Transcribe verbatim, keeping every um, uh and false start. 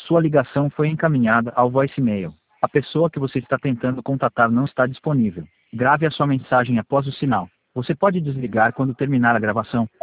Sua ligação foi encaminhada ao voicemail. A pessoa que você está tentando contatar não está disponível. Grave a sua mensagem após o sinal. Você pode desligar quando terminar a gravação.